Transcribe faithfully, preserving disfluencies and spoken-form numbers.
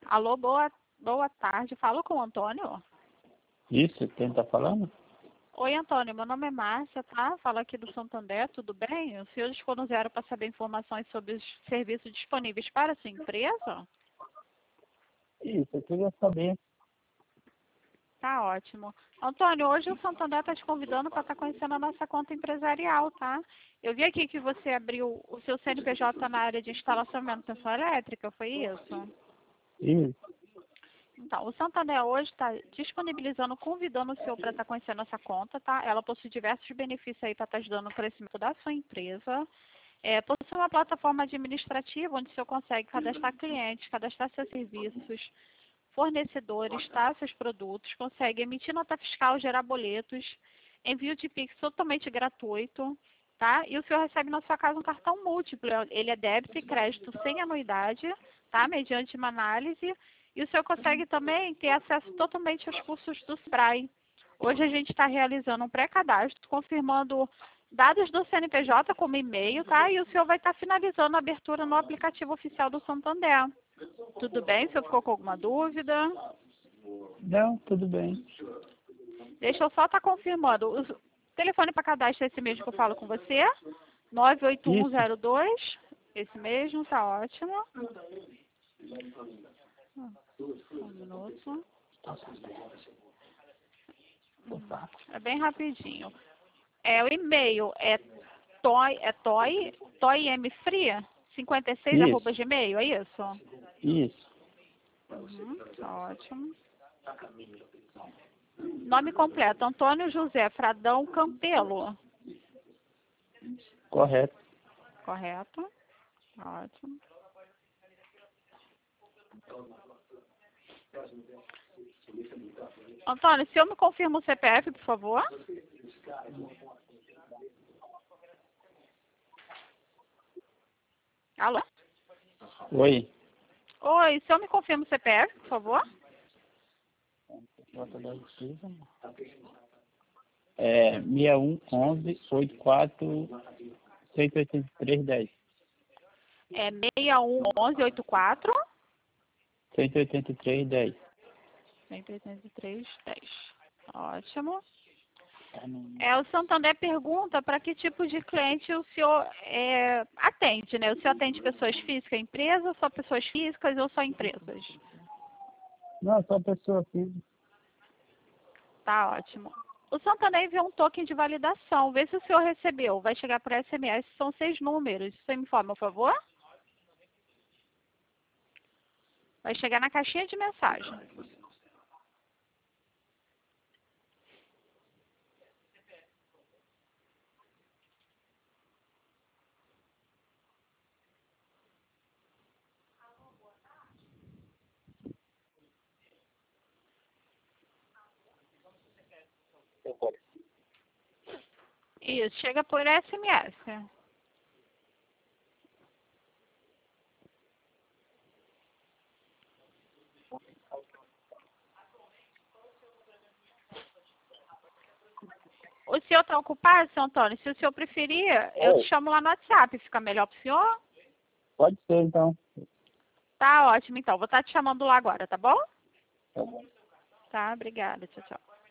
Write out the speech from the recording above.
Alô, boa, boa tarde. Falo com o Antônio. Isso, quem está falando? Oi, Antônio. Meu nome é Márcia, tá? Falo aqui do Santander, tudo bem? Os senhores foram zero para saber informações sobre os serviços disponíveis para a sua empresa? Isso, eu queria saber. Tá ótimo. Antônio, hoje o Santander está te convidando para estar conhecendo a nossa conta empresarial, tá? Eu vi aqui que você abriu o seu C N P J na área de instalação e manutenção elétrica, foi isso? Isso, Então, o Santander hoje está disponibilizando, convidando o senhor para estar conhecendo essa conta, tá? Ela possui diversos benefícios aí para estar ajudando no crescimento da sua empresa. É, possui uma plataforma administrativa onde o senhor consegue cadastrar clientes, cadastrar seus serviços, fornecedores, tá? Seus produtos, consegue emitir nota fiscal, gerar boletos, envio de Pix totalmente gratuito, tá? E o senhor recebe na sua casa um cartão múltiplo, ele é débito e crédito sem anuidade, tá? Mediante uma análise, e o senhor consegue também ter acesso totalmente aos cursos do Sebrae. Hoje a gente está realizando um pré-cadastro, confirmando dados do C N P J como e-mail, tá? E o senhor vai estar finalizando a abertura no aplicativo oficial do Santander. Tudo bem? O senhor ficou com alguma dúvida? não, tudo bem. Deixa eu só estar confirmando. O telefone para cadastro é esse mesmo que eu falo com você? nove oito um Isso, zero dois. Esse mesmo, tá ótimo. Um minuto. É bem rapidinho. É, o e-mail é toy, é toy, toymfree cinquenta e seis arroba isso, gmail, é isso? isso, Uhum, tá ótimo. Nome completo, Antônio José Fradão Campelo. correto. Correto? Ótimo. Antônio, se eu me confirma o C P F, por favor. Alô? Oi. Oi, se eu me confirma o C P F, por favor. É seis um onze oitenta e quatro cento e oitenta e três dez. É seis um onze oitenta e quatro cento e oitenta e três dez. cento e oitenta e três dez. Ótimo. É, o Santander pergunta para que tipo de cliente o senhor é, atende, né? O senhor atende pessoas físicas, empresas, só pessoas físicas ou só empresas? Não, só pessoa física. Tá ótimo. O Santander enviou um token de validação. Vê se o senhor recebeu. Vai chegar por S M S, são seis números. Você me informa, por favor? Vai chegar na caixinha de mensagem. Isso, chega por S M S. O senhor está ocupado, seu Antônio? Se o senhor preferir, eu te Oi. chamo lá no WhatsApp. Fica melhor para o senhor? Pode ser, então. Tá ótimo, então. Vou estar te chamando lá agora, tá bom? Tá bom. Tá, obrigada. Tchau, tchau.